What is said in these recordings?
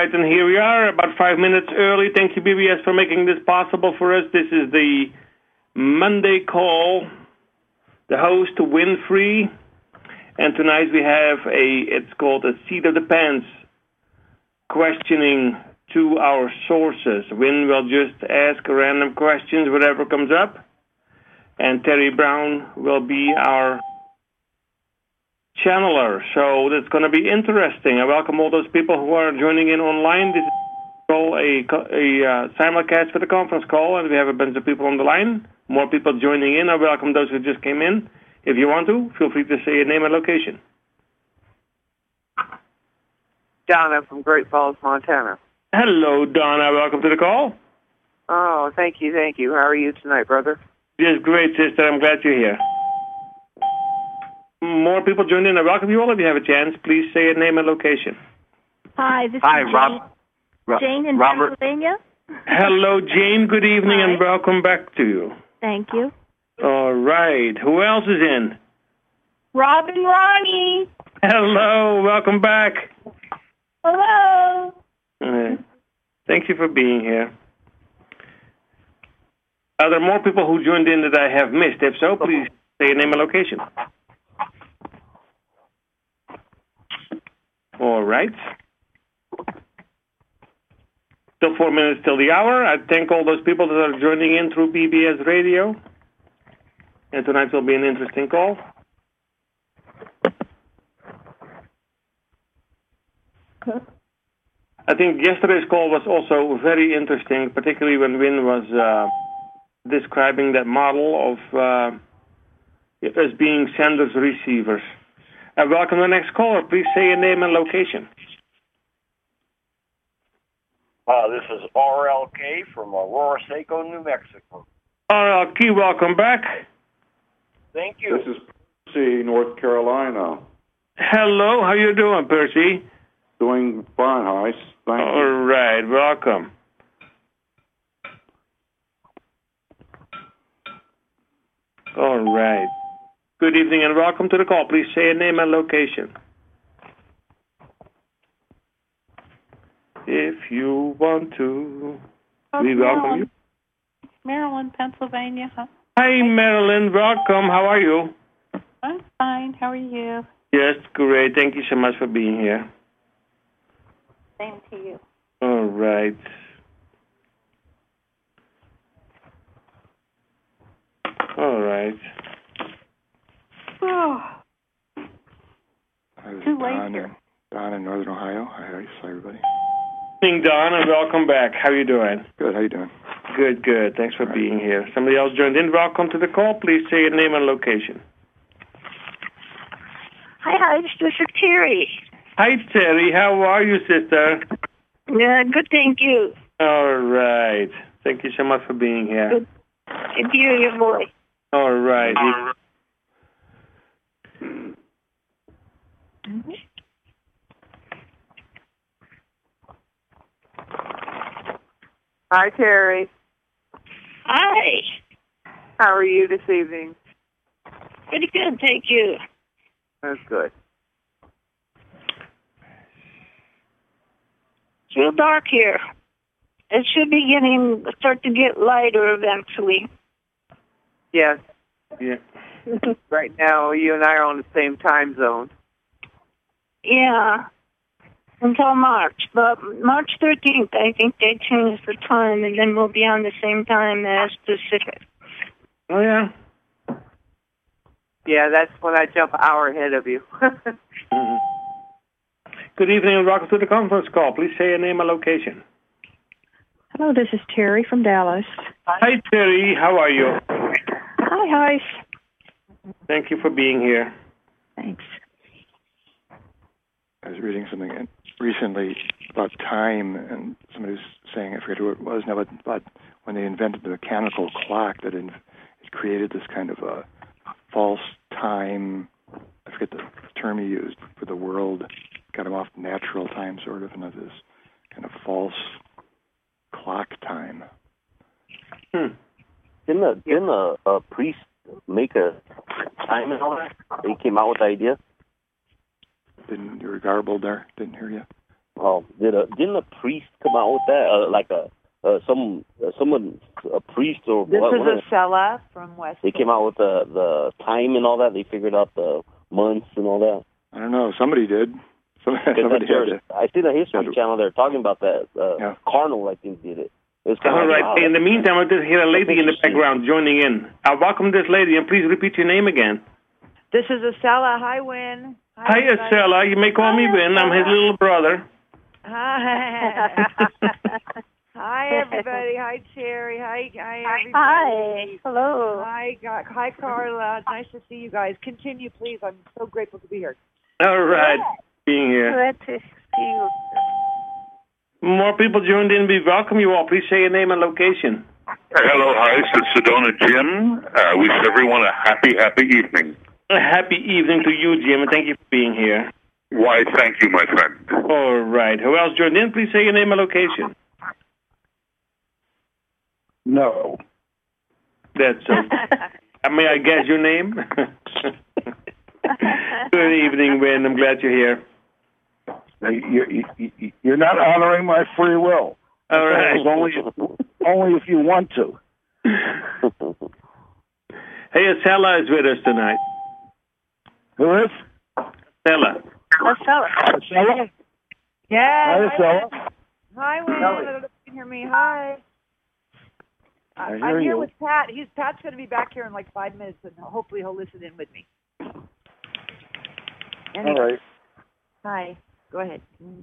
right, and here we are, about 5 minutes early. Thank you, BBS, for making this possible for us. This is the Monday call. The host, Winfrey, and tonight we have it's called a Seat of the Pants, questioning to our sources. Win will just ask random questions, whatever comes up, and Terry Brown will be our channeler. So that's going to be interesting. I welcome all those people who are joining in online. This is a simulcast for the conference call, and we have a bunch of people on the line. More people joining in. I welcome those who just came in. If you want to, feel free to say your name and location. Donna from Great Falls, Montana. Hello, Donna. Welcome to the call. Oh, thank you. How are you tonight, brother? Just great, sister. I'm glad you're here. More people join in. I welcome you all. If you have a chance, please say your name and location. Hi, this is Jane. Jane in Pennsylvania. Hello, Jane. Good evening. Hi. And welcome back to you. Thank you. All right. Who else is in? Robin Ronnie. Hello. Welcome back. Hello. Thank you for being here. Are there more people who joined in that I have missed? If so, please say your name and location. All right. Still 4 minutes till the hour. I thank all those people that are joining in through BBS Radio. And tonight will be an interesting call. I think yesterday's call was also very interesting, particularly when Win was describing that model of us being senders, receivers. Welcome to the next caller. Please say your name and location. This is RLK from Aurora Seco, New Mexico. RLK, welcome back. Thank you. This is Percy, North Carolina. Hello, how you doing, Percy? Doing fine, Heis. Thank you. All right, welcome. All right. Good evening and welcome to the call. Please say your name and location. If you want to, we welcome you. Maryland, Pennsylvania. Hi, Marilyn. Welcome. How are you? I'm fine. How are you? Yes, great. Thank you so much for being here. Same to you. All right. All right. Oh. Too late here. Don in Northern Ohio. Hi, everybody. Good evening, Don, and welcome back. How are you doing? Good. How you doing? Good. Thanks for being here. Somebody else joined in. Welcome to the call. Please say your name and location. Hi, this is Terry. Hi, Terry. How are you, sister? Yeah, good, thank you. All right. Thank you so much for being here. Good to hear your voice. All right. Hi, Terry. Hi. How are you this evening? Pretty good, thank you. That's good. It's real dark here. It should be start to get lighter eventually. Yes. Yeah. Right now, you and I are on the same time zone. Yeah. Until March. But March 13th, I think they changed the time, and then we'll be on the same time as Pacific. Oh, yeah? Yeah, that's when I jump an hour ahead of you. Mm-hmm. Good evening and welcome to the conference call. Please say your name and location. Hello, this is Terry from Dallas. Hi, Terry. How are you? Hi. Thank you for being here. Thanks. I was reading something recently about time, and somebody was saying, I forget who it was now, but when they invented the mechanical clock, that it created this kind of a false time. I forget the term he used for the world. Got him off natural time, sort of, and this kind of false clock time. Didn't a priest make a time and all that? He came out with the idea. You were garbled there. Didn't hear you. Didn't a priest come out with that? A priest or This what? is Acela from West. They came out with the time and all that. They figured out the months and all that. I don't know. Somebody did. Somebody did. I see the History Channel. They're talking about that. Cardinal, I think, did it. All right. In the meantime, I just hear a lady in the background joining in. I'll welcome this lady, and please repeat your name again. This is Acela. Hi, Win. Hi, Acela. You may call me Win. I'm his little brother. Hi. Hi, everybody. Hi, Terry. Hi, everybody. Hi. Hello. Hi, Carla. Nice to see you guys. Continue, please. I'm so grateful to be here. All right. Being here. Glad to see you. More people joined in. We welcome you all. Please say your name and location. Hello, hi. It's Sedona Jim. Wish everyone a happy evening. A happy evening to you, Jim, and thank you for being here. Why, thank you, my friend. All right. Who else joined in? Please say your name and location. No. That's may I guess your name? Good evening, Win. I'm glad you're here. You're not honoring my free will. All right. Only if you want to. Hey, Acela is with us tonight. Who is? Acela. Acela? Yeah. Hi, Acela. Hi, Win. I don't know if you can hear me. Hi. I'm here with Pat. Pat's going to be back here in like 5 minutes, and hopefully he'll listen in with me. All right. Hi. Go ahead.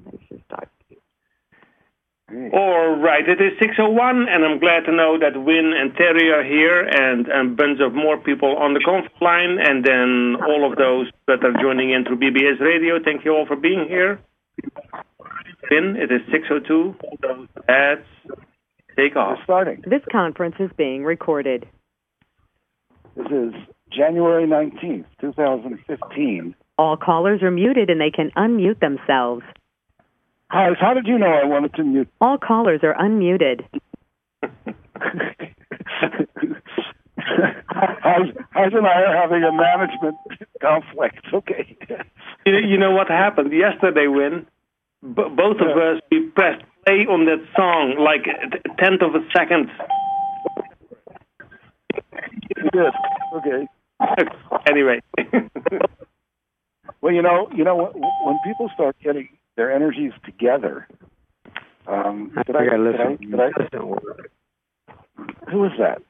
All right. It is 6:01, and I'm glad to know that Win and Terry are here, and a bunch of more people on the conference line, and then all of those that are joining in through BBS Radio. Thank you all for being here. Win, it is 6:02. Let's take off. Starting. This conference is being recorded. This is January 19th, 2015. All callers are muted and they can unmute themselves. Hi, how did you know I wanted to mute? All callers are unmuted. How's and I are having a management conflict, okay? You know what happened yesterday, Win? Both of us, we pressed play on that song like a tenth of a second. Good. Okay. Anyway. Well, you know, when people start getting their energies together, who is that?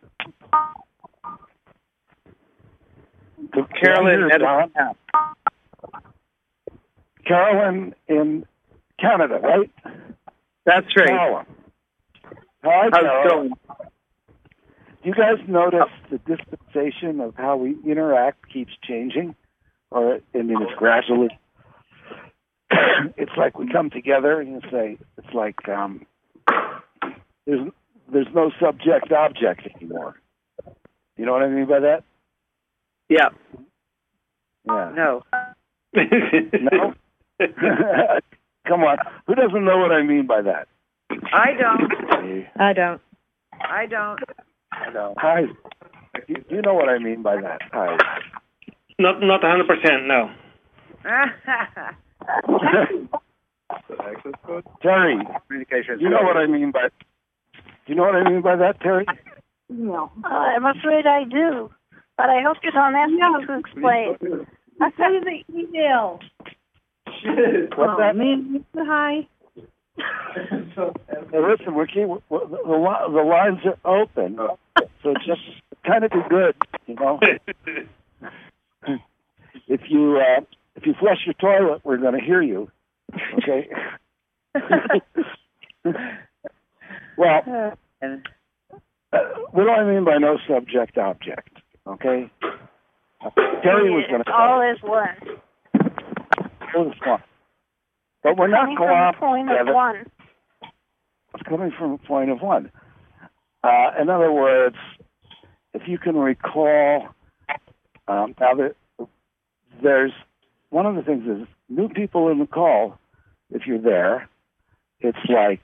Carolyn in Canada, right? That's right. Carolyn. Hi, Carolyn. Do you guys notice the dispensation of how we interact keeps changing? Or, I mean, it's gradually. It's like we come together and you say, it's like there's no subject-object anymore. You know what I mean by that? Yeah. Yeah. No. No? Come on. Who doesn't know what I mean by that? I don't. I don't. I don't. Hi. Do you know what I mean by that? Hi. Not 100%, no. Terry, you know what I mean by? Do you know what I mean by that, Terry? No. I'm afraid I do, but I hope you don't have to explain. I'll send you the email. What's that? Hi. Hey, listen, the lines are open, so just kind of be good, you know. If you flush your toilet, we're going to hear you. Okay. Well, what do I mean by no subject object? Okay. Terry was going to. All is one. All is one. But we're not cooperating together. It's coming from a point of one. In other words, if you can recall, now there's one of the things is new people in the call. If you're there, it's like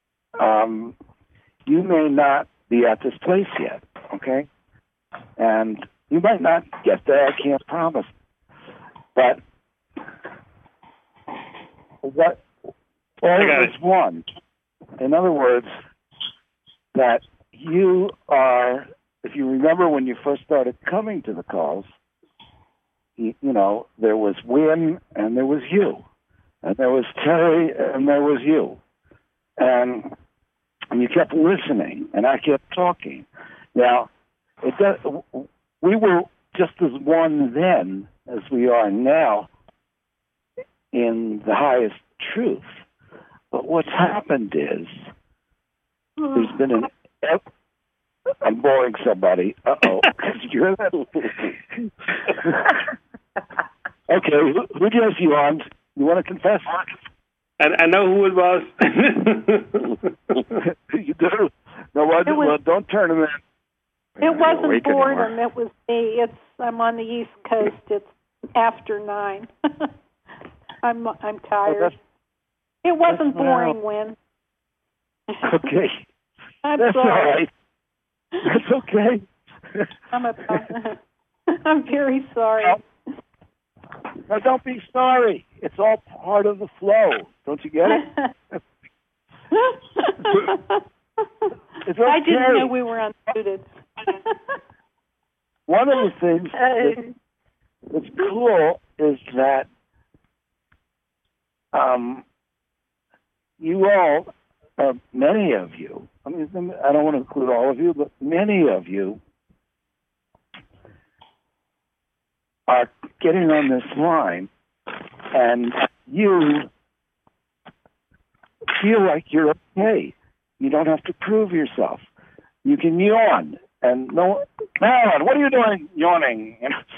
you may not be at this place yet, okay? And you might not get there. I can't promise. But all is one. In other words, that you are, if you remember when you first started coming to the calls, you know, there was Win and there was you. And there was Terry and there was you. And you kept listening and I kept talking. Now, we were just as one then as we are now in the highest truth. But what's happened is there's been I'm boring somebody. Uh-oh. Did you hear that? Okay, who do you on? You want to confess? I know who it was. You do? No, well, don't turn him in. It wasn't boredom. It was me. I'm on the East Coast. It's after 9. I'm tired. It wasn't boring, Win. Okay. I'm That's sorry. all right. That's okay. I'm very sorry. Now, don't be sorry. It's all part of the flow. Don't you get it? It's okay. I didn't know we were unmuted. One of the things that's cool is that you all, many of you, I mean, I don't want to include all of you, but many of you are getting on this line and you feel like you're okay. You don't have to prove yourself. You can yawn. And no, Marilyn, what are you doing yawning?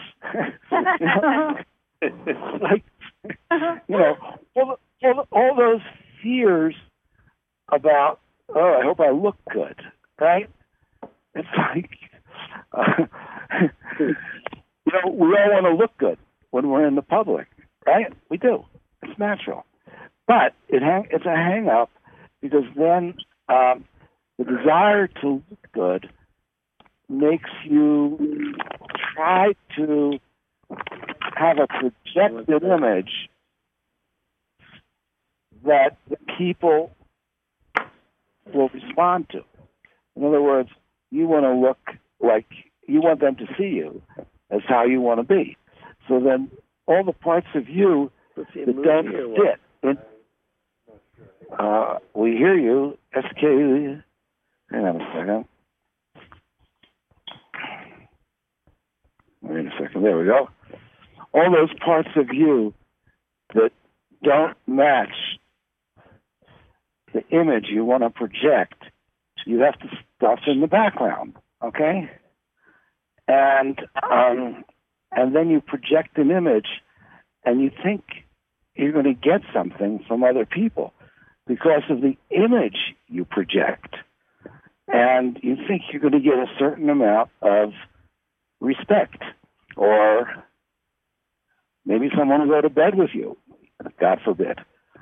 Like, you know, all those fears about, oh, I hope I look good, right? It's like, you know, we all want to look good when we're in the public, right? We do. It's natural. But it's a hang-up because then the desire to look good makes you try to have a projected image that the people will respond to. In other words, you want to look like you want them to see you as how you want to be. So then all the parts of you that don't fit. We hear you, SK. Hang on a second. Wait a second. There we go. All those parts of you that don't match the image you want to project, you have to stuff in the background, okay? And then you project an image, and you think you're going to get something from other people because of the image you project. And you think you're going to get a certain amount of respect, or maybe someone will go to bed with you, God forbid.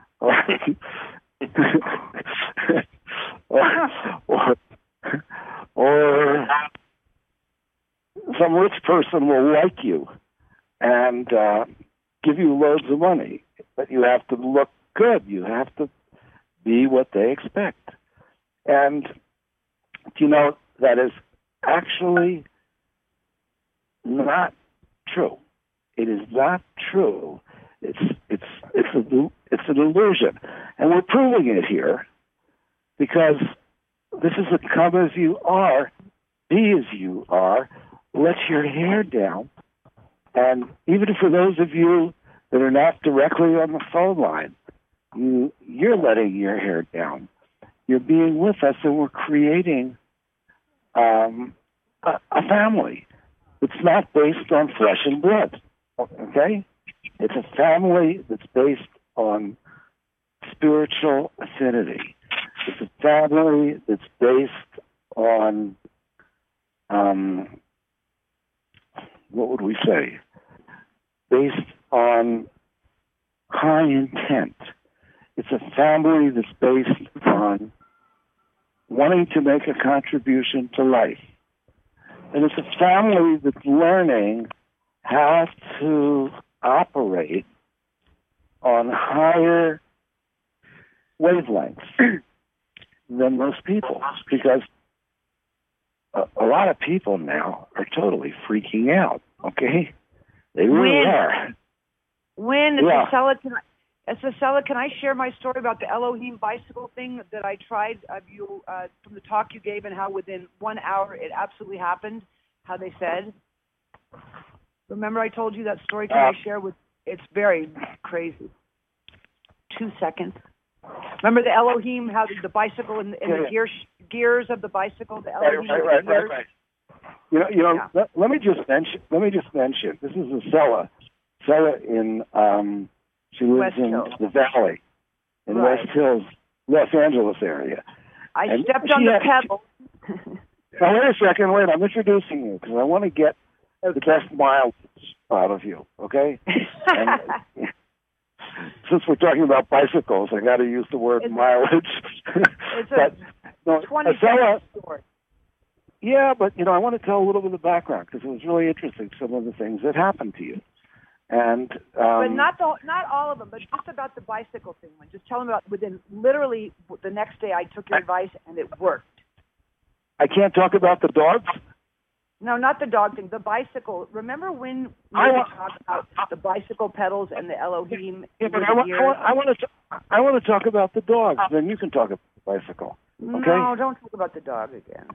or some rich person will like you and give you loads of money, but you have to look good. You have to be what they expect. And you know, that is actually not true. It is not true. It's an illusion, and we're proving it here because this is a come as you are, be as you are. Let your hair down, and even for those of you that are not directly on the phone line, you're letting your hair down. You're being with us, and we're creating a family. It's not based on flesh and blood, okay? It's a family that's based on spiritual affinity. It's a family that's based on, what would we say? Based on high intent. It's a family that's based on wanting to make a contribution to life. And it's a family that's learning how to operate on higher wavelengths than most people, because a lot of people now are totally freaking out. Okay, they really are. When Cicella, can I share my story about the Elohim bicycle thing that I tried? From the talk you gave, and how within 1 hour it absolutely happened. How they said. Remember, I told you that story. Can I share with? It's very crazy. 2 seconds. Remember the Elohim, how the bicycle and the gears of the bicycle, the Elohim. Right. Let me just mention. This is a Cella in. She lives in the Valley, in West Hills, Los Angeles area. I stepped on the pedal. Now wait a second. I'm introducing you because I want to get the best mileage out of you. Okay. And, since we're talking about bicycles, I got to use the word mileage. It's a 20-second story. Yeah, but I want to tell a little bit of the background because it was really interesting. Some of the things that happened to you, and but not all of them, but just about the bicycle thing. Just tell them about within literally the next day. I took your advice and it worked. I can't talk about the dogs. No, not the dog thing. The bicycle. Remember when we talked about the bicycle pedals and the Elohim? Yeah, but I want to talk about the dogs. Then you can talk about the bicycle. Okay? No, don't talk about the dog again.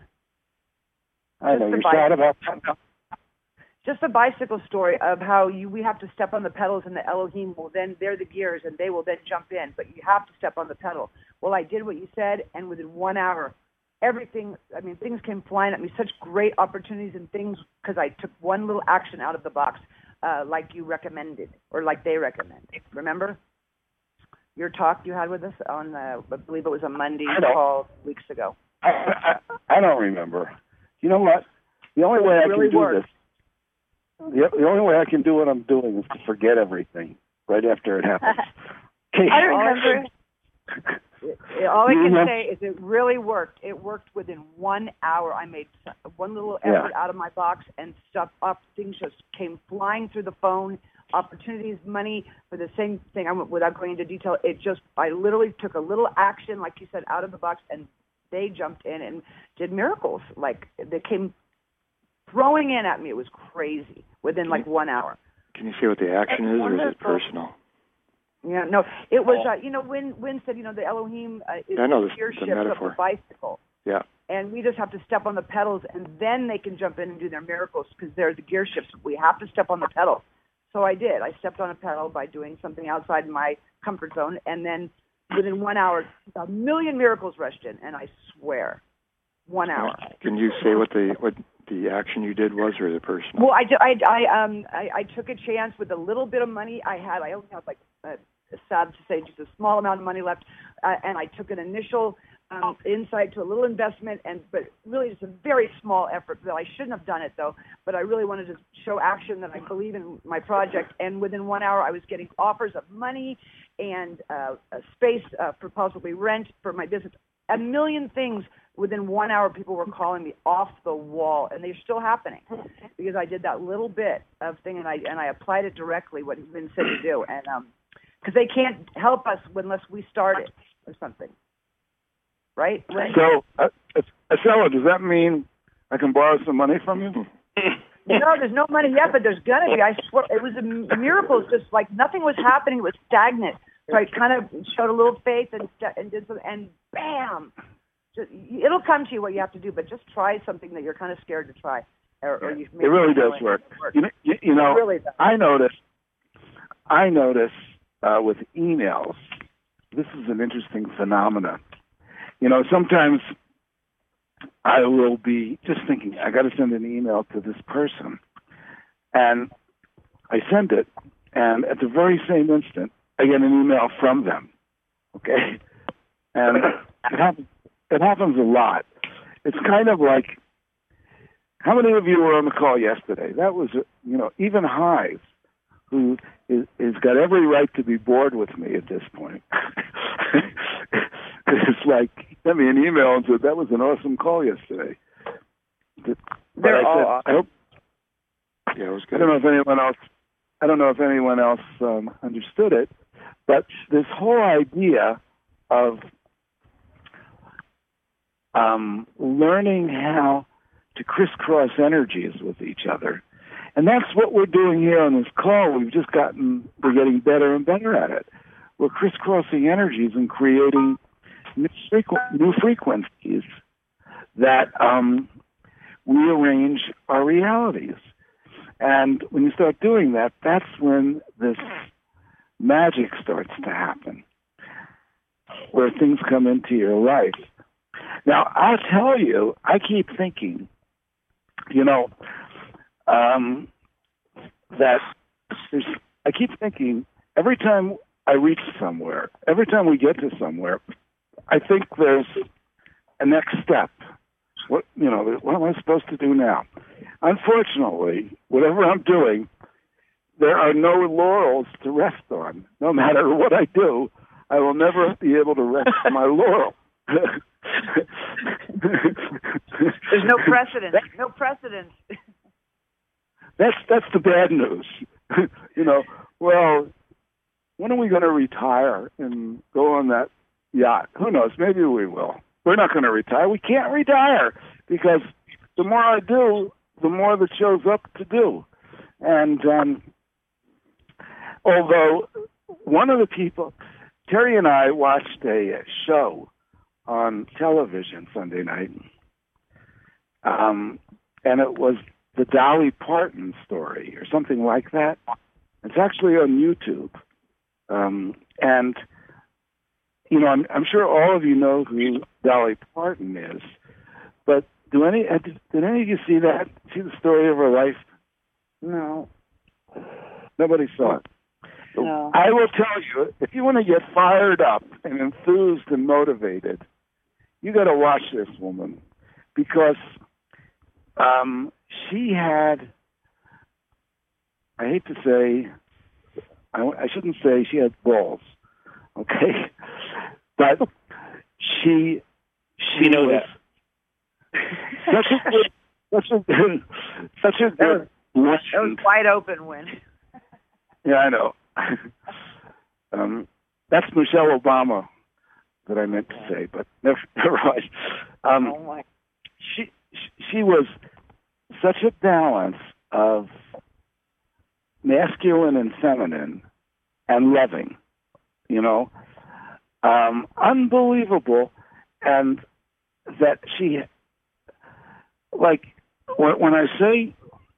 I know you're sad about that. Just a bicycle story of how we have to step on the pedals and the Elohim will then, they're the gears and they will then jump in, but you have to step on the pedal. Well, I did what you said, and within 1 hour, things came flying at me, such great opportunities and things, because I took one little action out of the box, like you recommended, or like they recommended. Remember your talk you had with us on, I believe it was a Monday call weeks ago. I don't remember. You know what? The only way I can do this, the only way I can do what I'm doing is to forget everything right after it happens. I don't remember. All I can say is it really worked. It worked within 1 hour. I made one little effort out of my box, and things just came flying through the phone. Opportunities, money for the same thing. Without going into detail, I literally took a little action, like you said, out of the box, and they jumped in and did miracles. Like they came throwing in at me. It was crazy within 1 hour. Can you say what the action is, or is it personal? Yeah, no, it was, Wynn said, the Elohim is the gear shift of the bicycle. Yeah. And we just have to step on the pedals, and then they can jump in and do their miracles, because they're the gear shifts. We have to step on the pedal. So I did. I stepped on a pedal by doing something outside my comfort zone, and then within 1 hour, a million miracles rushed in, and I swear, 1 hour. Can you say what the action you did was, or is it personal? Well, I took a chance with a little bit of money I had. I only had sad to say, just a small amount of money left, and I took an initial insight to a little investment, but really just a very small effort. I shouldn't have done it though, but I really wanted to show action that I believe in my project. And within 1 hour, I was getting offers of money and a space for possibly rent for my business. A million things. Within 1 hour, people were calling me off the wall, and they're still happening because I did that little bit of thing, and I applied it directly what he's been said to do, and because they can't help us unless we start it or something, right? So, Acela, does that mean I can borrow some money from you? No, there's no money yet, but there's gonna be. I swear, it was a miracle. It's just like nothing was happening. It was stagnant. So I kind of showed a little faith and did some, and bam. It'll come to you what you have to do, but just try something that you're kind of scared to try. Or you it really does work. You know, really does. I notice with emails, this is an interesting phenomenon. Sometimes I will be just thinking, I got to send an email to this person, and I send it, and at the very same instant, I get an email from them. Okay, and it happens a lot. It's kind of like, how many of you were on the call yesterday? That was, even Hive, who is got every right to be bored with me at this point. It's like, he sent me an email and said, that was an awesome call yesterday. But They're all awesome. Yeah, it was good. I don't know if anyone else understood it, but this whole idea of learning how to crisscross energies with each other. And that's what we're doing here on this call. We're getting better and better at it. We're crisscrossing energies and creating new frequencies that rearrange our realities. And when you start doing that, that's when this magic starts to happen, where things come into your life. Now, I'll tell you, I keep thinking, I keep thinking every time I reach somewhere, every time we get to somewhere, I think there's a next step. What am I supposed to do now? Unfortunately, whatever I'm doing, there are no laurels to rest on. No matter what I do, I will never be able to rest on my laurel. There's no precedent. No precedent. That's the bad news. Well, when are we going to retire and go on that yacht? Who knows? Maybe we will. We're not going to retire. We can't retire because the more I do, the more that shows up to do. And although one of the people, Terry and I watched a show on television Sunday night, and it was the Dolly Parton story or something like that. It's actually on YouTube. And, I'm sure all of you know who Dolly Parton is, but did any of you see that? See the story of her life? No. Nobody saw it. No. I will tell you, if you want to get fired up and enthused and motivated, you got to watch this woman because she had, I hate to say, I shouldn't say she had balls, okay? But she was such a good That was wide open, Win. Yeah, I know. That's Michelle Obama that I meant to say, but never mind. Oh my. She was such a balance of masculine and feminine and loving, unbelievable. And that she, like, when I say,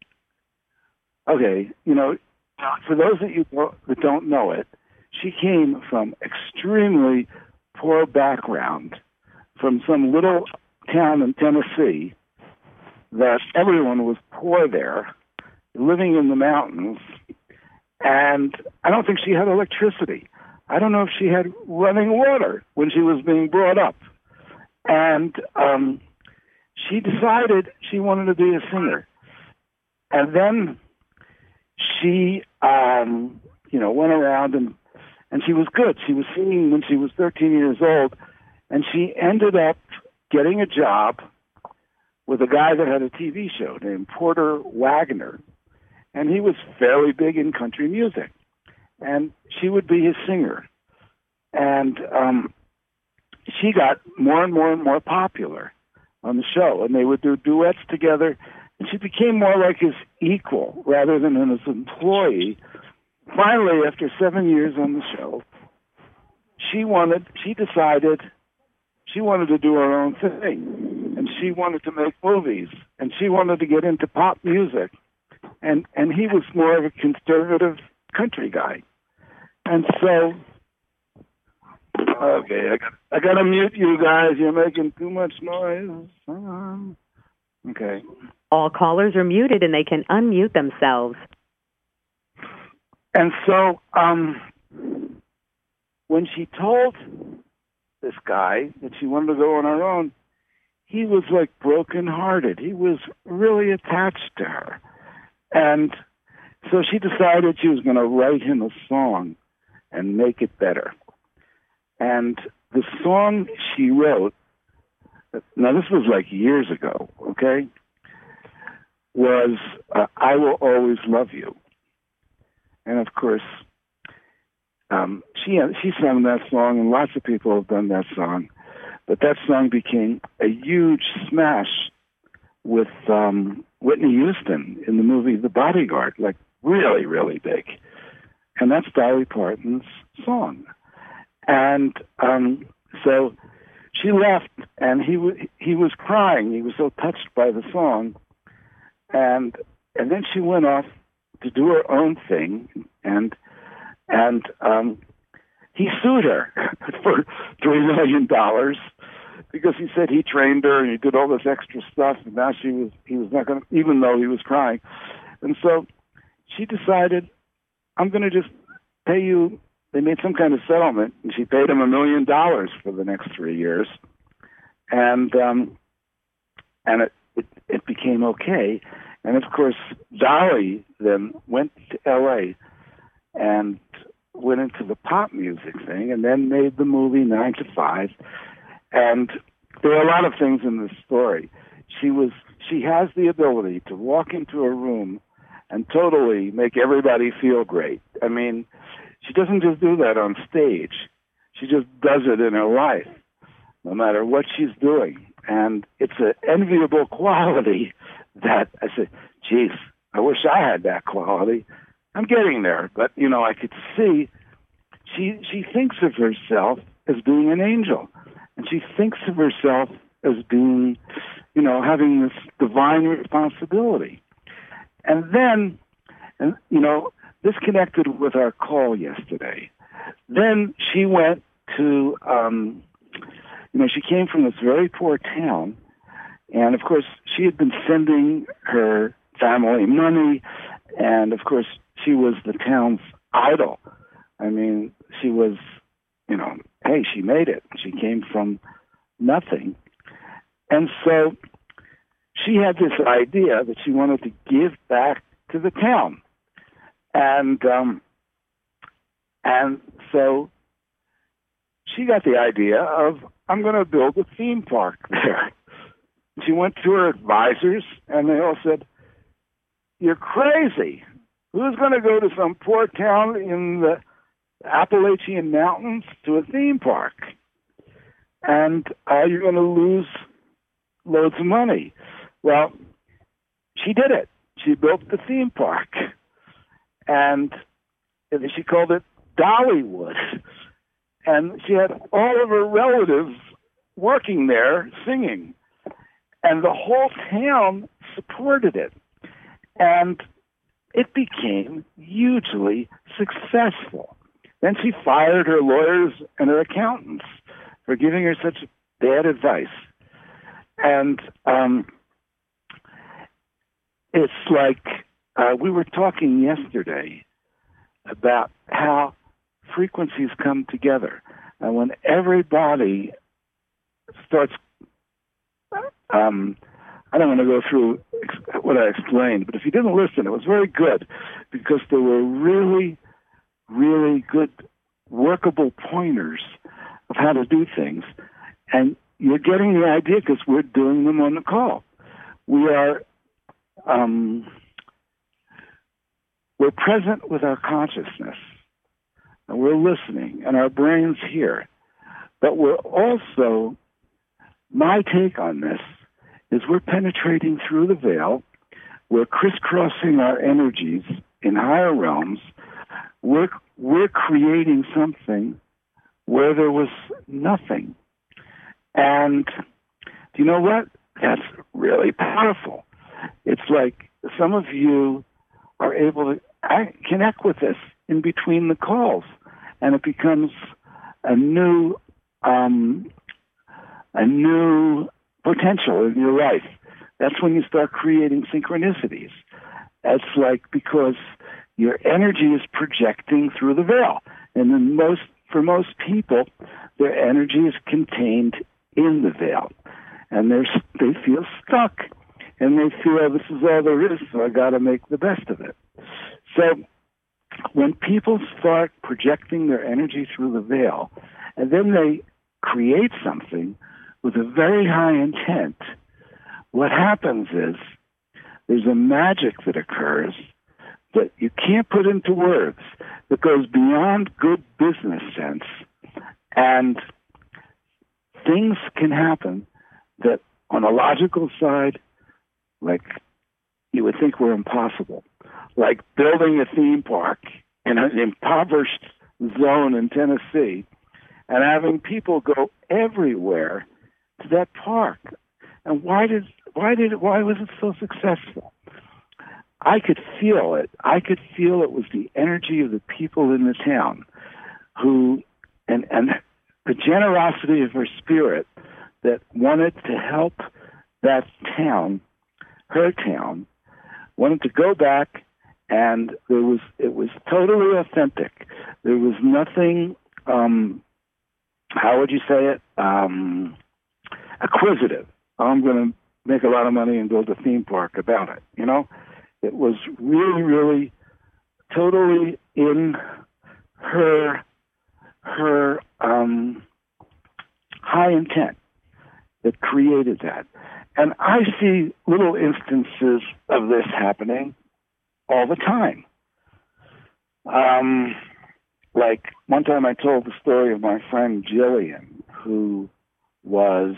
okay, for those of you that don't know it, she came from extremely poor background, from some little town in Tennessee that everyone was poor there, living in the mountains, and I don't think she had electricity. I don't know if she had running water when she was being brought up. And she decided she wanted to be a singer. And then she, went around and she was good. She was singing when she was 13 years old, and she ended up getting a job with a guy that had a TV show named Porter Wagner, and he was fairly big in country music, and she would be his singer. And she got more and more and more popular on the show, and they would do duets together, and she became more like his equal rather than his employee. Finally, after 7 years on the show, she decided she wanted to do her own thing, and she wanted to make movies, and she wanted to get into pop music, and he was more of a conservative country guy. And so, okay, I got to mute you guys. You're making too much noise. Okay. All callers are muted and they can unmute themselves. And so, when she told this guy that she wanted to go on her own, he was like broken-hearted. He was really attached to her. And so she decided she was going to write him a song and make it better. And the song she wrote, now this was like years ago, okay, was I Will Always Love You. And of course, she sang that song, and lots of people have done that song. But that song became a huge smash with Whitney Houston in the movie The Bodyguard, like really, really big. And that's Dolly Parton's song. And so she left, and he was crying. He was so touched by the song. And then she went off to do her own thing, and he sued her for $3 million because he said he trained her and he did all this extra stuff, and now he was not going to, even though he was crying. And so she decided, I'm going to just pay you. They made some kind of settlement, and she paid him $1 million for the next 3 years, and it became okay. And of course, Dolly then went to L.A. and went into the pop music thing, and then made the movie 9 to 5. And there are a lot of things in this story. She has the ability to walk into a room and totally make everybody feel great. I mean, she doesn't just do that on stage. She just does it in her life, no matter what she's doing. And it's an enviable quality that I said, geez, I wish I had that quality. I'm getting there, but, I could see she thinks of herself as being an angel. And she thinks of herself as being, having this divine responsibility. And then, this connected with our call yesterday. Then she went to, she came from this very poor town. And, of course, she had been sending her family money. And, of course, she was the town's idol. I mean, she was, hey, she made it. She came from nothing. And so she had this idea that she wanted to give back to the town. And so she got the idea of, I'm going to build a theme park there. She went to her advisors, and they all said, you're crazy. Who's going to go to some poor town in the Appalachian Mountains to a theme park? And you're going to lose loads of money. Well, she did it. She built the theme park. And she called it Dollywood. And she had all of her relatives working there singing. And the whole town supported it. And it became hugely successful. Then she fired her lawyers and her accountants for giving her such bad advice. And it's like we were talking yesterday about how frequencies come together. And when everybody starts, I don't want to go through what I explained, but if you didn't listen, it was very good because there were really, really good workable pointers of how to do things. And you're getting the idea because we're doing them on the call. We are, we're present with our consciousness, and we're listening, and our brains hear. But we're also, my take on this is we're penetrating through the veil. We're crisscrossing our energies in higher realms. We're creating something where there was nothing. And do you know what? That's really powerful. It's like some of you are able to connect with this in between the calls, and it becomes a new potential in your life. That's when you start creating synchronicities. It's like because your energy is projecting through the veil. And then for most people, their energy is contained in the veil. And they feel stuck. And they feel, this is all there is, so I got to make the best of it. So when people start projecting their energy through the veil, and then they create something with a very high intent, what happens is there's a magic that occurs that you can't put into words, that goes beyond good business sense, and things can happen that on a logical side, like you would think were impossible, like building a theme park in an impoverished zone in Tennessee and having people go everywhere to that park. And why was it so successful? I could feel it. I could feel it was the energy of the people in the town who, and the generosity of her spirit that wanted to help that town, her town, wanted to go back, and it was totally authentic. There was nothing, how would you say it, acquisitive. I'm going to make a lot of money and build a theme park about it, you know? It was really, really totally in her high intent that created that. And I see little instances of this happening all the time. Like one time I told the story of my friend Jillian, who was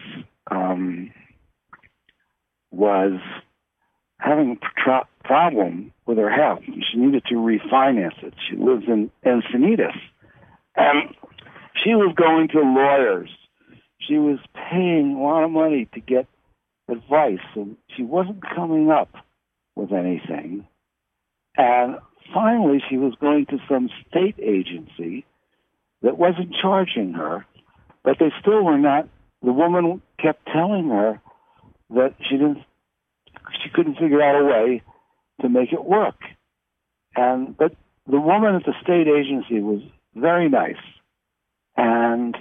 having a problem with her house, and she needed to refinance it. She lives in Encinitas, and she was going to lawyers. She was paying a lot of money to get advice, and she wasn't coming up with anything. And finally, she was going to some state agency that wasn't charging her, but they still were not. The woman kept telling her that she couldn't figure out a way to make it work. But the woman at the state agency was very nice. And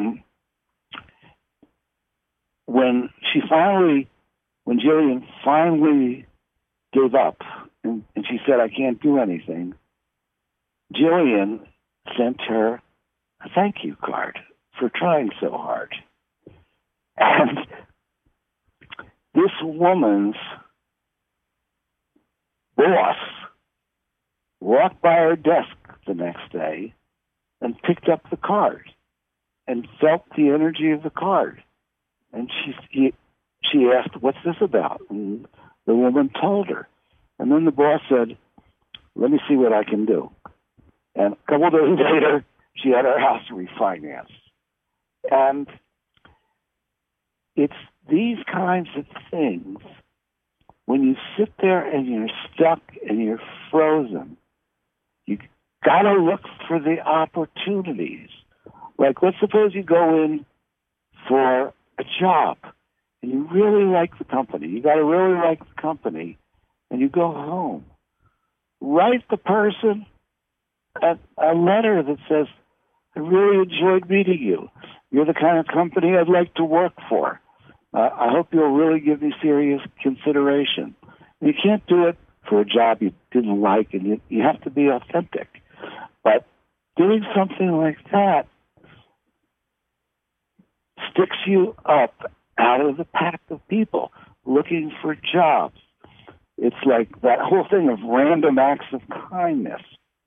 when Jillian finally gave up and she said, I can't do anything, Jillian sent her a thank you card for trying so hard. And this woman's boss walked by her desk the next day and picked up the card and felt the energy of the card. And she asked, what's this about? And the woman told her. And then the boss said, let me see what I can do. And a couple of days later, she had her house refinanced. And it's these kinds of things, when you sit there and you're stuck and you're frozen, you got to look for the opportunities. Like, let's suppose you go in for a job and you really like the company. You got to really like the company, and you go home. Write the person a letter that says, I really enjoyed meeting you. You're the kind of company I'd like to work for. I hope you'll really give me serious consideration. You can't do it for a job you didn't like, and you have to be authentic. But doing something like that sticks you up out of the pack of people looking for jobs. It's like that whole thing of random acts of kindness.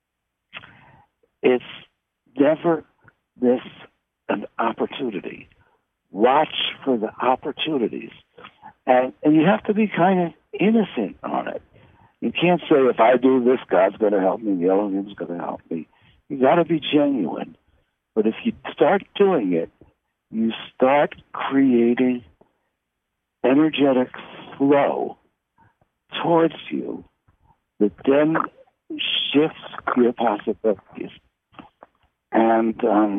It's never miss an opportunity. Watch for the opportunities. And you have to be kind of innocent on it. You can't say, if I do this, God's going to help me, the Elohim's going to help me. You got to be genuine. But if you start doing it, you start creating energetic flow towards you that then shifts your possibilities. And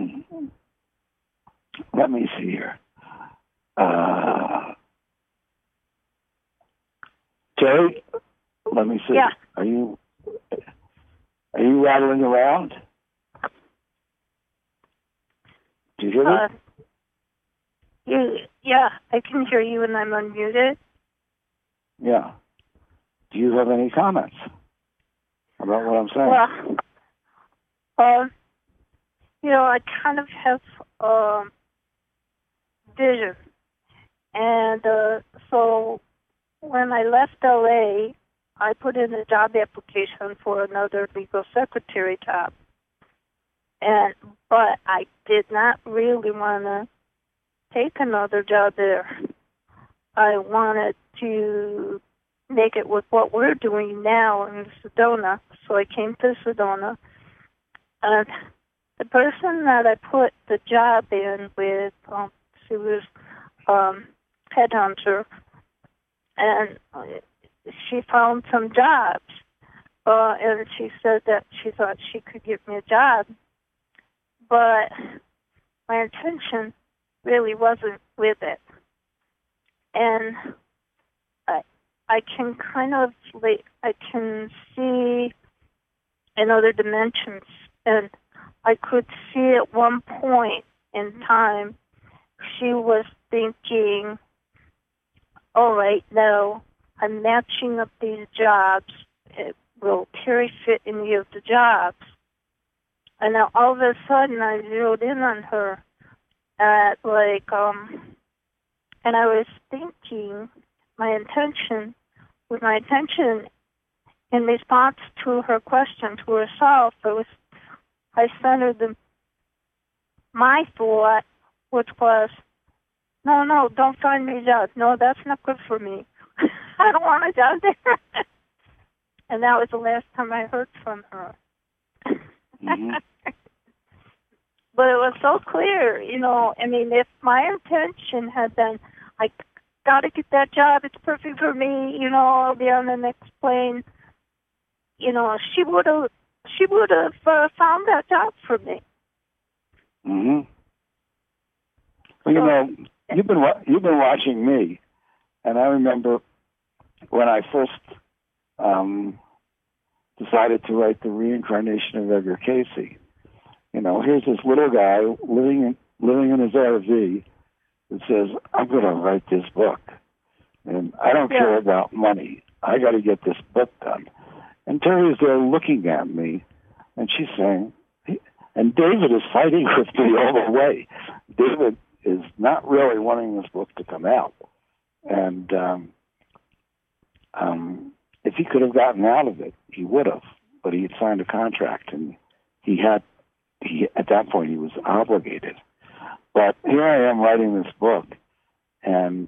let me see here. Terry, let me see. Yeah. Are you rattling around? Do you hear me? Yeah, I can hear you and I'm unmuted. Yeah. Do you have any comments about what I'm saying? Well, I kind of have vision. And so when I left LA I put in a job application for another legal secretary job. But I did not really want to take another job there. I wanted to make it with what we're doing now in Sedona. So I came to Sedona. And the person that I put the job in with, she was headhunter, and she found some jobs. And she said that she thought she could give me a job. But my intention really wasn't with it. And I can kind of, I can see in other dimensions. And I could see at one point in time, she was thinking, all right, now I'm matching up these jobs. Will Terry fit any of the jobs? And now all of a sudden I zeroed in on her at and I was thinking my intention in response to her question to herself, I centered my thought, which was, no, don't find me a job. No, that's not good for me. I don't want a job there. And that was the last time I heard from her. Mm-hmm. But it was so clear, I mean, if my intention had been, I got to get that job, it's perfect for me, I'll be on the next plane, she would have found that job for me. Mm-hmm. Well, you've been watching me, and I remember when I first decided to write The Reincarnation of Edgar Casey. Here's this little guy living in his RV that says, I'm going to write this book, and I don't care about money. I got to get this book done. And Terry is there looking at me, and she's saying, and David is fighting with me all the way. David is not really wanting this book to come out. And if he could have gotten out of it, he would have. But he had signed a contract, and at that point he was obligated. But here I am writing this book, and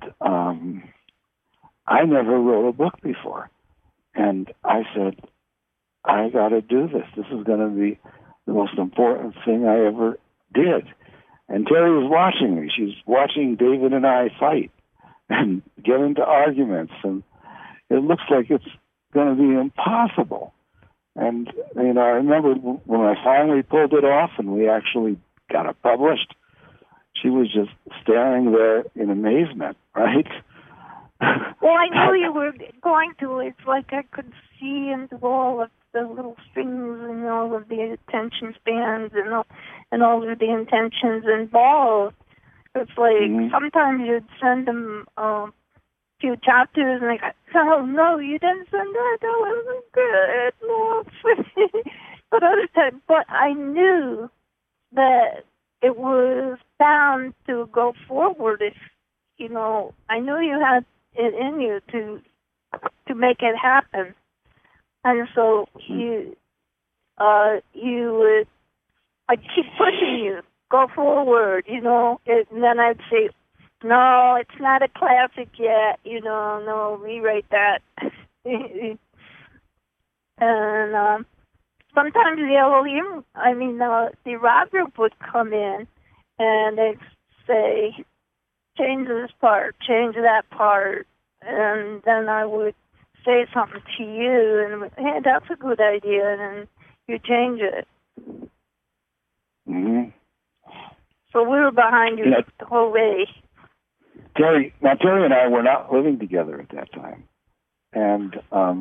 I never wrote a book before. And I said, I got to do this. This is going to be the most important thing I ever did. And Terry was watching me. She's watching David and I fight and get into arguments. And it looks like it's going to be impossible. And, I remember when I finally pulled it off and we actually got it published, she was just staring there in amazement, right? Well, I knew you were going to. It's like I could see into all of the little strings and all of the attention spans and all of the intentions involved. It's like sometimes you'd send them a few chapters and they go, oh, no, you didn't send that. That wasn't good. No. But I knew that it was bound to go forward if, I knew you had it in you to make it happen. And so I'd keep pushing you, go forward, and then I'd say, no, it's not a classic yet, no, rewrite that. And sometimes the Robert would come in and they'd say, change this part, change that part, and then I would say something to you, and hey, that's a good idea, and you change it. Mm-hmm. So we were behind you the whole way. Terry and I were not living together at that time, and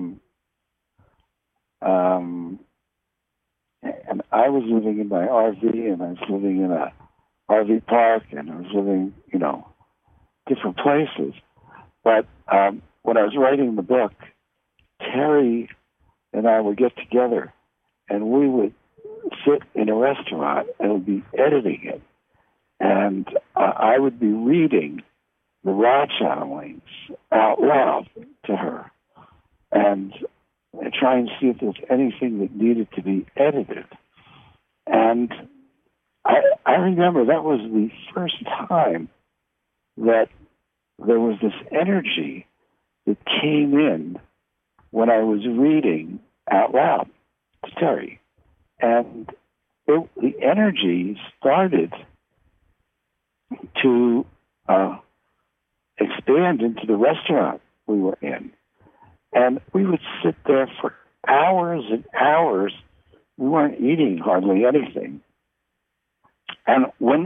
I was living in my RV, and I was living in a RV park, and I was living, different places. But when I was writing the book, Terry and I would get together, and we would sit in a restaurant and would be editing it. And I would be reading the Raw channelings out loud to her. And try and see if there's anything that needed to be edited. And I remember that was the first time that there was this energy that came in when I was reading out loud to Terry. And the energy started to expand into the restaurant we were in. And we would sit there for hours and hours. We weren't eating hardly anything. And when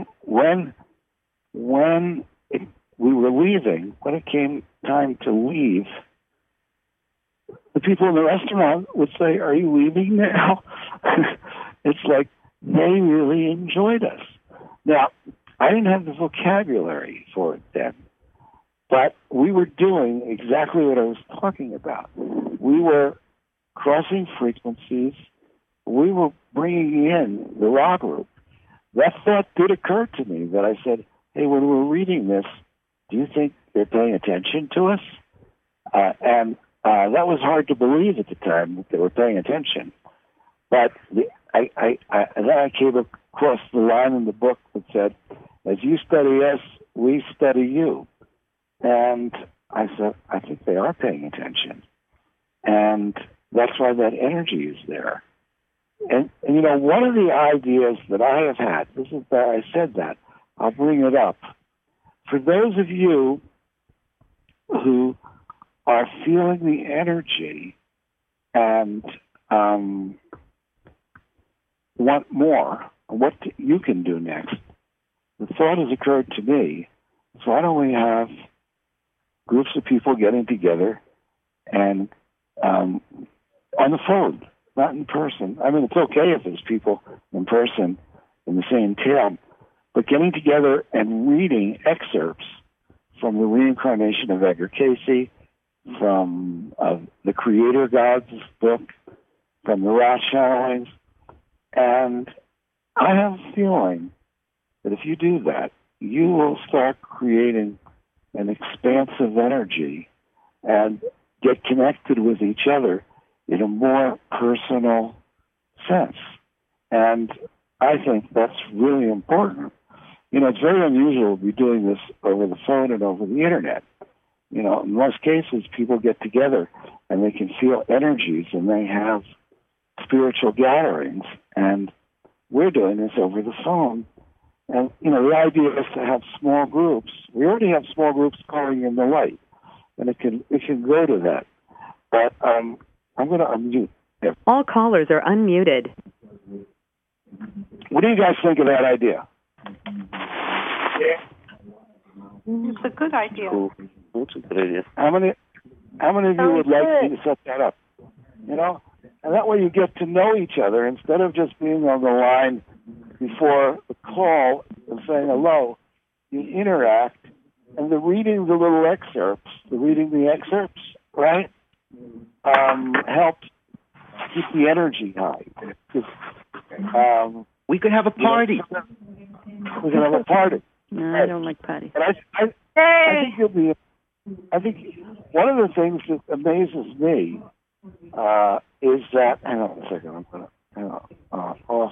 we were leaving, when it came time to leave, the people in the restaurant would say, "Are you leaving now?" It's like they really enjoyed us. Now, I didn't have the vocabulary for it then, but we were doing exactly what I was talking about. We were crossing frequencies. We were bringing in the raw group. That thought did occur to me that I said, hey, when we're reading this, do you think they're paying attention to us? And that was hard to believe at the time that they were paying attention. But then I came across the line in the book that said, as you study us, we study you. And I said, I think they are paying attention. And that's why that energy is there. And you know, one of the ideas that I have had, this is where I said that, I'll bring it up. For those of you who are feeling the energy and want more, what you can do next, the thought has occurred to me, so why don't we have groups of people getting together and on the phone, not in person. I mean, it's okay if there's people in person in the same town, but getting together and reading excerpts from the reincarnation of Edgar Cayce, from the Creator God's book, from the Ra channelings. And I have a feeling that if you do that, you will start creating an expansive energy and get connected with each other in a more personal sense. And I think that's really important. You know, it's very unusual to be doing this over the phone and over the internet. You know, in most cases, people get together and they can feel energies and they have spiritual gatherings. And we're doing this over the phone. And, you know, the idea is to have small groups. We already have small groups calling in the light, and it can go to that. But I'm going to unmute him. All callers are unmuted. What do you guys think of that idea? It's a good idea. Cool. That's a good idea. How many of you would like me to set that up? You know, and that way you get to know each other instead of just being on the line before the call and saying hello. You interact, and reading the excerpts, right, helps keep the energy high. We could have a party. We can have a party. No, I don't like parties. And I think one of the things that amazes me is that. Hang on a second. I'm going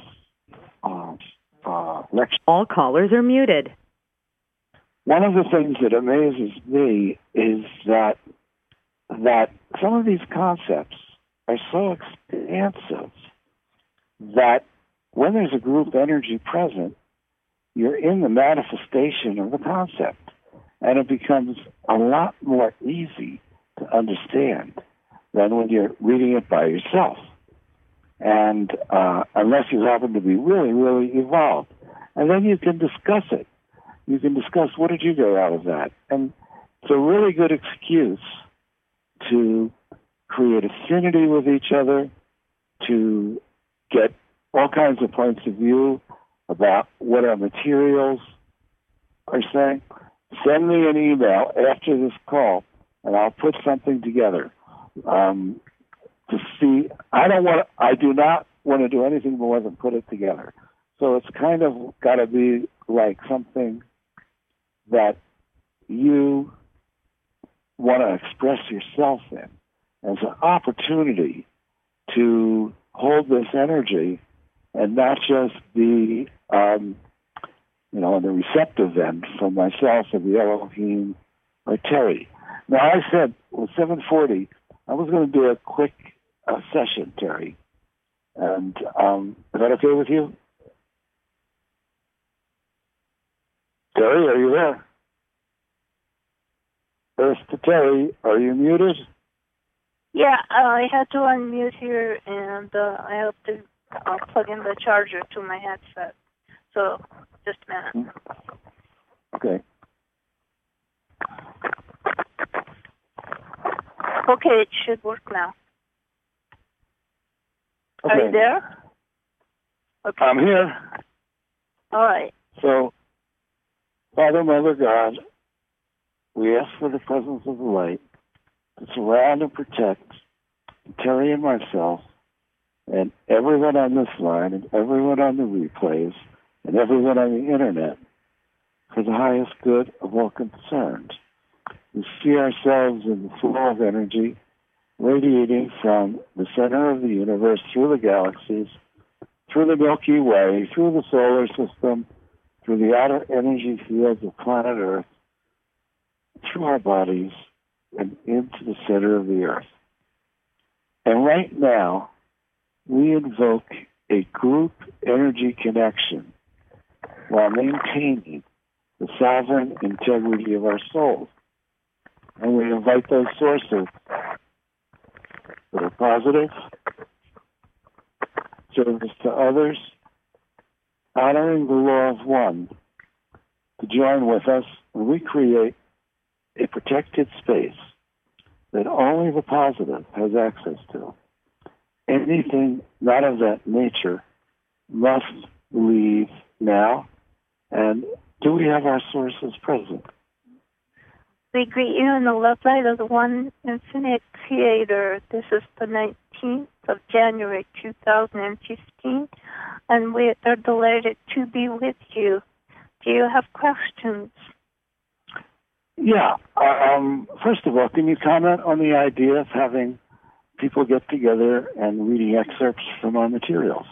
to lecture. All callers are muted. One of the things that amazes me is that some of these concepts are so expansive that when there's a group energy present, you're in the manifestation of the concept, and it becomes a lot more easy to understand than when you're reading it by yourself. And unless you happen to be really, really evolved. And then you can discuss it. You can discuss, what did you get out of that? And it's a really good excuse to create affinity with each other, to get all kinds of points of view about what our materials are saying. Send me an email after this call, and I'll put something together to see. I do not want to do anything more than put it together. So it's kind of got to be like something that you want to express yourself in. As an opportunity to hold this energy and not just be, on the receptive end from myself or the Elohim or Terry. Now, I said with 740, I was going to do a quick session, Terry. And is that okay with you? Terry, are you there? Mr. Terry, are you muted? Yeah, I had to unmute here, and I have to plug in the charger to my headset. So, just a minute. Okay. Okay, it should work now. Okay. Are you there? Okay. I'm here. All right. So, Father, Mother, God, we ask for the presence of the light to surround and protect Terry and myself and everyone on this line and everyone on the replays and everyone on the internet for the highest good of all concerned. We see ourselves in the flow of energy radiating from the center of the universe through the galaxies, through the Milky Way, through the solar system, through the outer energy fields of planet Earth, through our bodies, and into the center of the Earth. And right now, we invoke a group energy connection while maintaining the sovereign integrity of our souls. And we invite those sources that are positive, service to others, honoring the law of one, to join with us when we create a protected space that only the positive has access to. Anything not of that nature must leave now. And do we have our sources present? We greet you in the love light of the one infinite creator. This is the 19th of January 2015, and we are delighted to be with you. Do you have questions? Yeah. First of all, can you comment on the idea of having people get together and reading excerpts from our materials?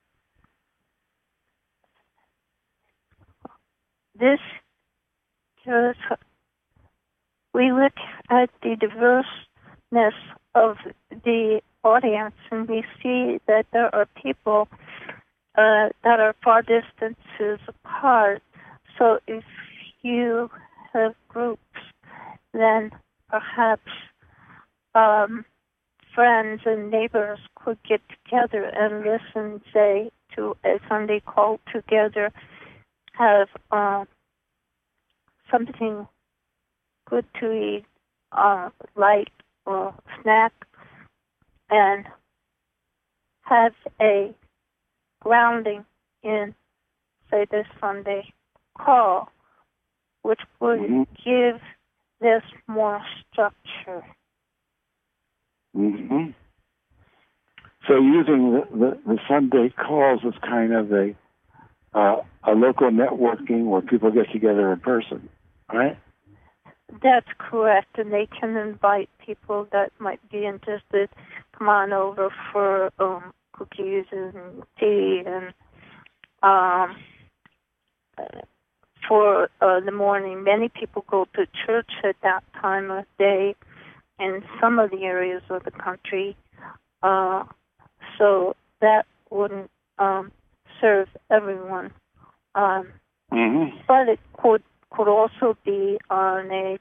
We look at the diverseness of the audience, and we see that there are people that are far distances apart. So if you have groups, then perhaps friends and neighbors could get together and listen, say, to a Sunday call together, have something good to eat, light or snack, and have a grounding in, say, this Sunday call, which would give this more structure. Mm-hmm. So using the Sunday calls as kind of a local networking where people get together in person, right? That's correct, and they can invite people that might be interested. Come on over for cookies and tea, and for the morning. Many people go to church at that time of day in some of the areas of the country, so that wouldn't serve everyone. But it could also be on a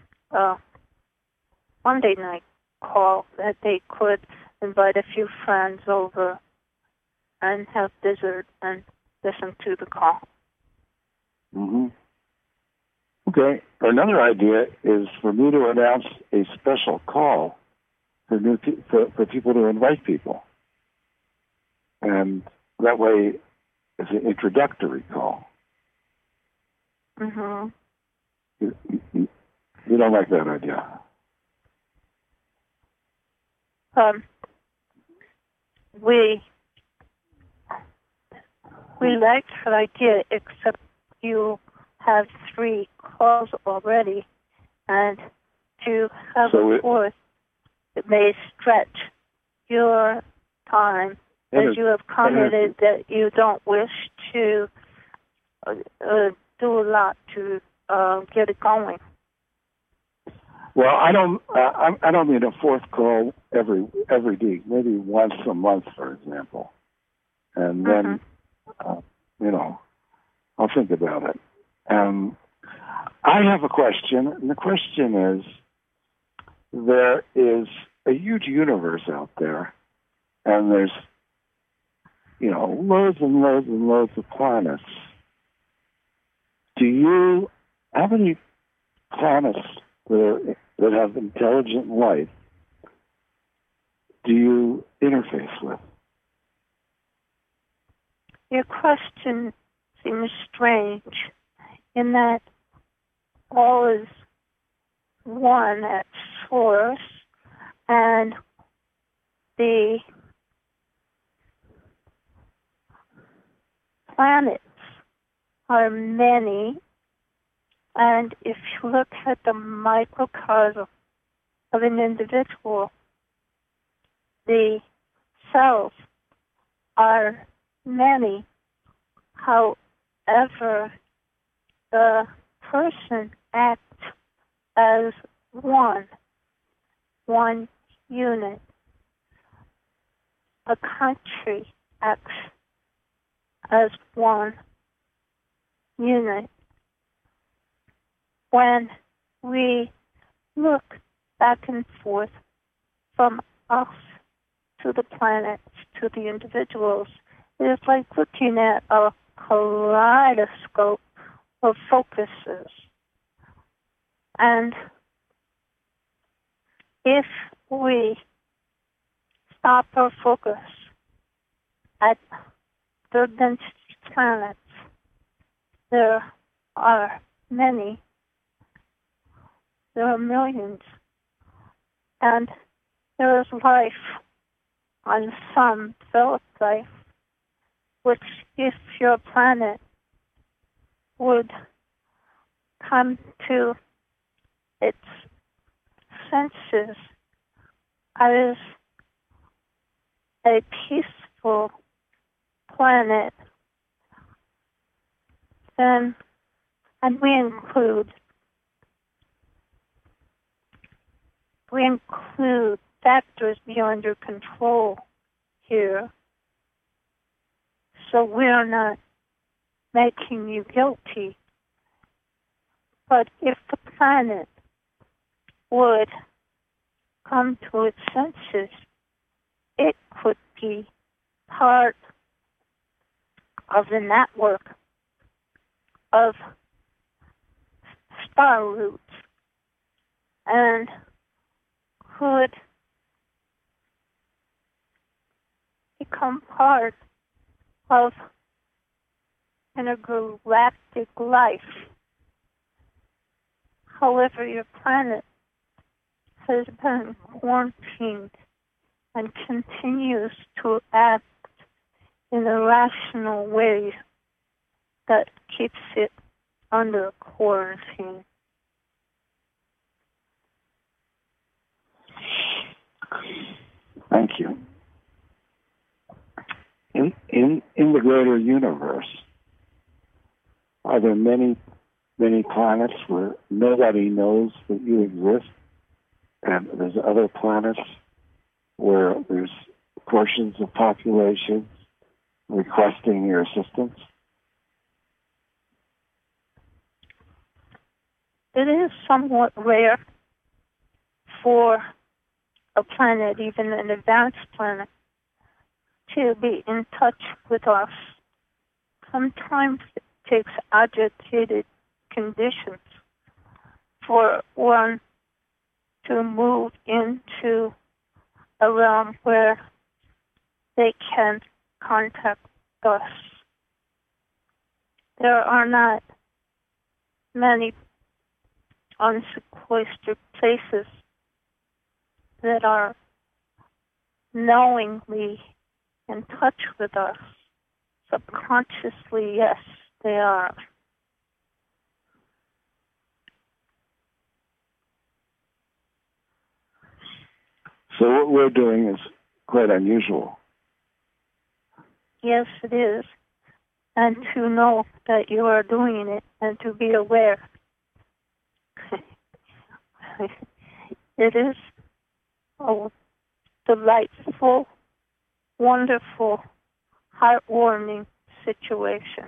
Monday night call that they could invite a few friends over and have dessert and listen to the call. Mm-hmm. Okay. Another idea is for me to announce a special call for people to invite people. And that way it's an introductory call. Mm-hmm. You don't like that idea? We like that idea, except you have 3 calls already, and to have a fourth, it may stretch your time, as you have commented that you don't wish to do a lot to get it going. Well, I don't need a fourth call every day. Maybe once a month, for example, and then I'll think about it. I have a question, and the question is: there is a huge universe out there, and there's loads and loads and loads of planets. How many planets that have intelligent life do you interface with? Your question seems strange in that all is one at source, and the planets are many, and if you look at the microcosm of an individual, the cells are many. However, the person acts as one unit. A country acts as one unit. When we look back and forth from us to the planets to the individuals, it is like looking at a kaleidoscope of focuses. And if we stop our focus at the dense planets, there are many, there are millions, and there is life on some developed life, which if your planet would come to its senses as a peaceful planet, then, and we include factors beyond your control here, so we're not making you guilty. But if the planet would come to its senses, it could be part of the network of star routes and could become part of intergalactic life. However, your planet has been quarantined and continues to act in a rational way that keeps it under quarantine. Thank you. In the greater universe, are there many planets where nobody knows that you exist, and there's other planets where there's portions of populations requesting your assistance? It is somewhat rare for a planet, even an advanced planet, to be in touch with us. Sometimes it takes agitated conditions for one to move into a realm where they can contact us. There are not many unsequestered places that are knowingly in touch with us. Subconsciously, yes, they are. So what we're doing is quite unusual. Yes, it is. And to know that you are doing it and to be aware. It is a delightful, wonderful, heartwarming situation.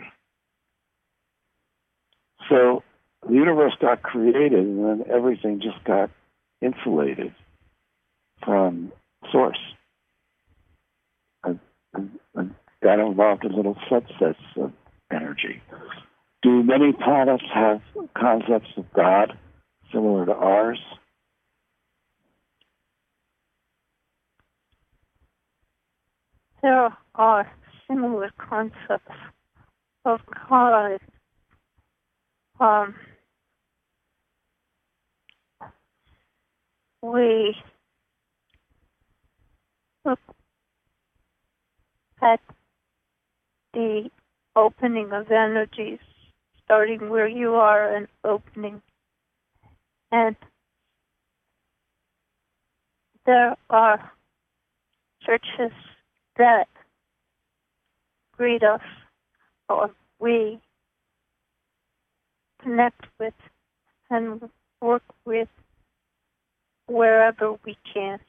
So the universe got created, and then everything just got insulated from source. And that involved in little subsets of energy. Do many planets have concepts of God similar to ours? There are similar concepts of God. We look at the opening of energies, starting where you are and opening. And there are churches that greet us, or we connect with and work with wherever we can.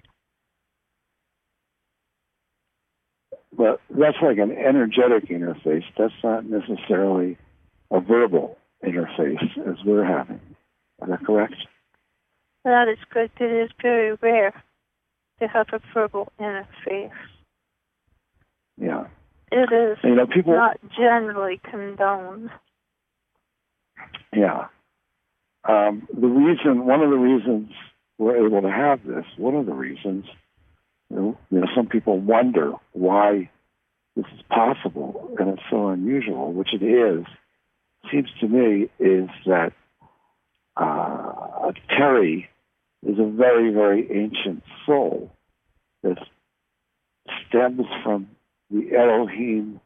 But that's like an energetic interface. That's not necessarily a verbal interface as we're having. Is that correct? That is correct. It is very rare to have a verbal interface. Yeah. It is people, not generally condoned. Yeah. One of the reasons we're able to have this, one of the reasons, some people wonder why this is possible and it's so unusual, which it is, seems to me, is that Terry is a very, very ancient soul that stems from the Elohim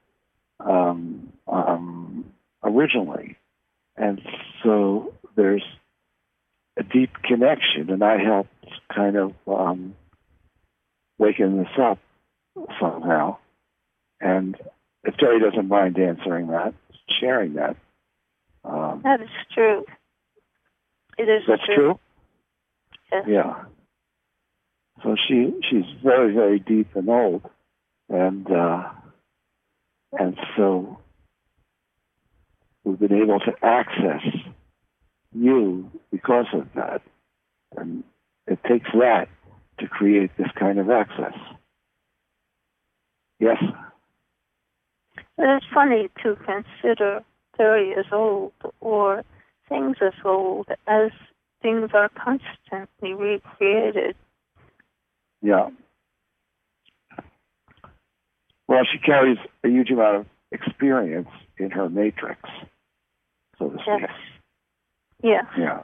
originally. And so there's a deep connection, and I helped kind of waking this up somehow. And if Terry doesn't mind answering that, sharing that. That is true. It is That's true? Yes. Yeah. So she's very, very deep and old, and so we've been able to access you because of that, and it takes that to create this kind of access. Yes? It's funny to consider 30 years old or things as old as things are constantly recreated. Yeah. Well, she carries a huge amount of experience in her matrix, so to speak. Yes. Yeah.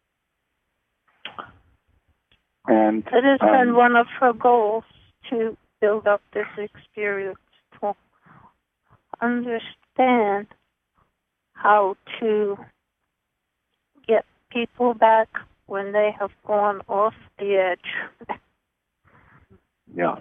And it has been one of her goals to build up this experience, to understand how to get people back when they have gone off the edge. Yeah.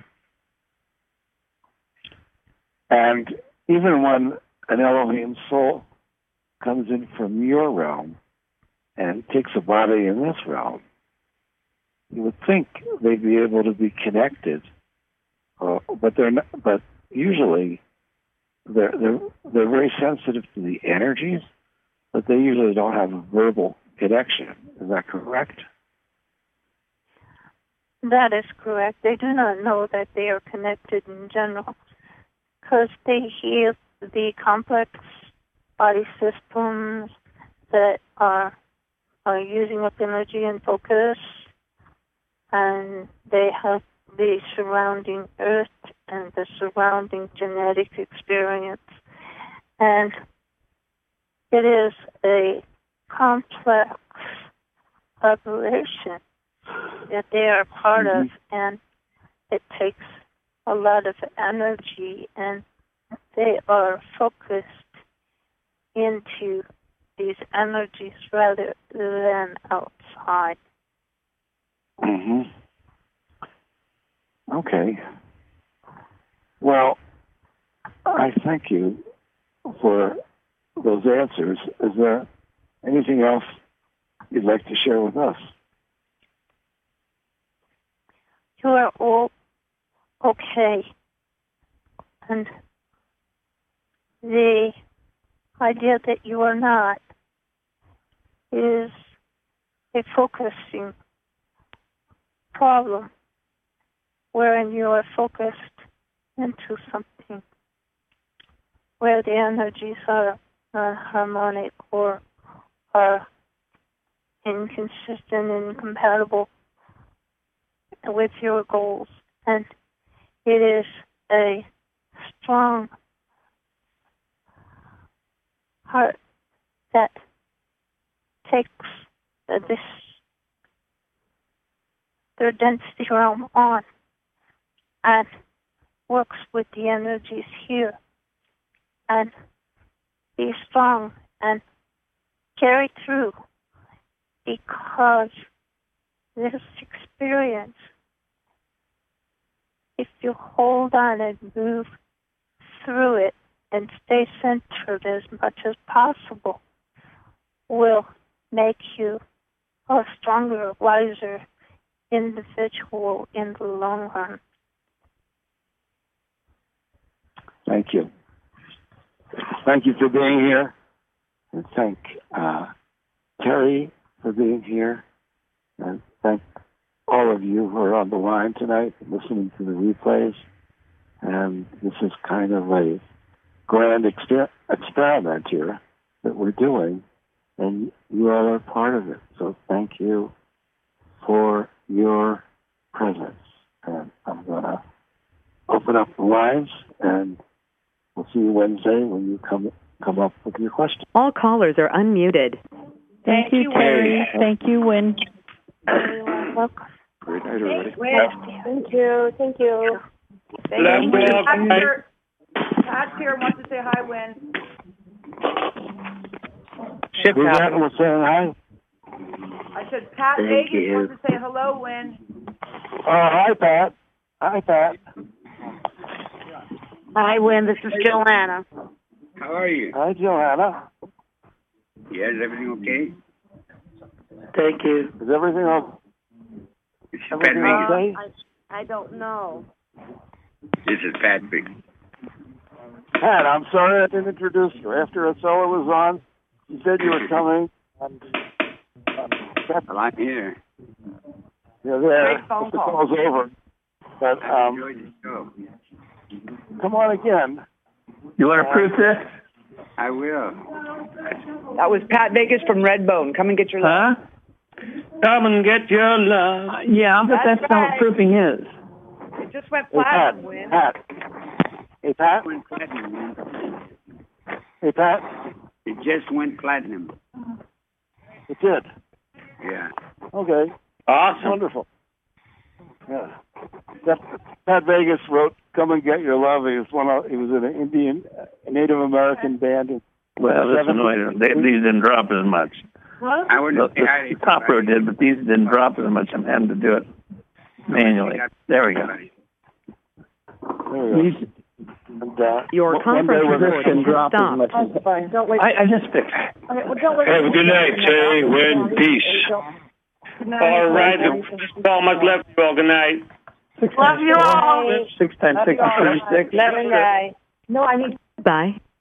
And even when an Elohim soul comes in from your realm and takes a body in this realm, you would think they'd be able to be connected, but they're not. But usually, they're very sensitive to the energies, but they usually don't have a verbal connection. Is that correct? That is correct. They do not know that they are connected in general because they hear the complex body systems that are using up energy and focus, and they have the surrounding earth and the surrounding genetic experience. And it is a complex operation that they are part of, and it takes a lot of energy, and they are focused into these energies rather than outside. Mm-hmm. Okay. Well, I thank you for those answers. Is there anything else you'd like to share with us? You are all okay. And the idea that you are not is a focusing problem wherein you are focused into something where the energies are non-harmonic or are inconsistent and incompatible with your goals. And it is a strong heart that takes this third density realm on and works with the energies here, and be strong and carry through, because this experience, if you hold on and move through it and stay centered as much as possible, will make you a stronger, wiser individual in the long run. Thank you. Thank you for being here. And thank Terry for being here. And thank all of you who are on the line tonight listening to the replays. And this is kind of a grand experiment here that we're doing. And you all are part of it. So thank you for your presence. And I'm going to open up the lines, and we'll see you Wednesday when you come up with your question. All callers are unmuted. Thank you, Terry. Thank you, Wynn. Welcome. Great night, everybody. Thank you. Thank you. Thank you. Pat's here wants to say hi, Wynn. Who's that was saying hi? I said Pat Vegas wants to say hello, Wynn. Hi, Pat. Hi, Pat. Hi, Wynn. This is Joanna. How are you? Hi, Joanna. Yeah, is everything okay? Thank you. Is everything okay? I don't know. This is Patrick. Pat, I'm sorry I didn't introduce you. After Acela was on, you said you were coming. And, well, I'm here. You're there. Great phone the call. call's over. But I enjoyed the show. come on again. You want to prove this? I will. That was Pat Vegas from Redbone. Come and get your love. Huh? Come and get your love. Yeah, but that's not right. what proofing is. It just went Hey, Pat. platinum, Wynn. Pat. Hey, Pat. Went platinum. Hey, Pat. It just went platinum. It did. Yeah. Okay. Awesome. Wonderful. Yeah. Pat Vegas wrote "Come and Get Your Love." He was in an Indian, Native American band. Well, that's annoying. These didn't drop as much. What? I wouldn't the top row did, but these didn't drop as much. I'm having to do it manually. There we go. These, and, Your conference recording has stopped. That's fine. Don't wait. I just fixed it. Okay, well, don't wait. Have a good night, Terry. Win. Peace. Good night. All right. Paul much left. Well, good night. Love you all. 6 times 6 is 36. Love and night. No, I need. Bye.